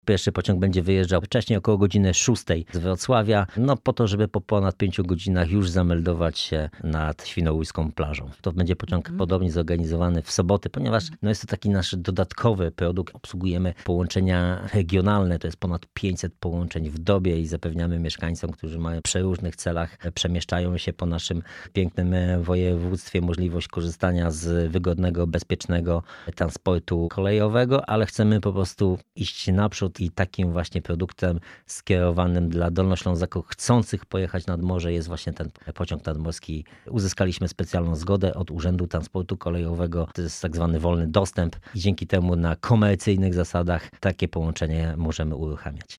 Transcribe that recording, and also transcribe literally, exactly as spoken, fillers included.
Pierwszy pociąg będzie wyjeżdżał wcześniej, około godziny szóstej z Wrocławia, no po to, żeby po ponad pięciu godzinach już zameldować się nad Świnoujską plażą. To będzie pociąg Mhm. podobnie zorganizowany w soboty, ponieważ no jest to taki nasz dodatkowy produkt. Obsługujemy połączenia regionalne, to jest ponad pięćset połączeń w dobie i zapewniamy mieszkańcom, którzy mają przy różnych celach, przemieszczają się po naszym pięknym województwie, możliwość korzystania z wygodnego, bezpiecznego transportu kolejowego, ale chcemy po prostu iść naprzód i takim właśnie produktem skierowanym dla Dolnoślązaków chcących pojechać nad morze jest właśnie ten pociąg nadmorski. Uzyskaliśmy specjalną zgodę od Urzędu Transportu Kolejowego. To jest tak zwany wolny dostęp i dzięki temu na komercyjnych zasadach takie połączenie możemy uruchamiać.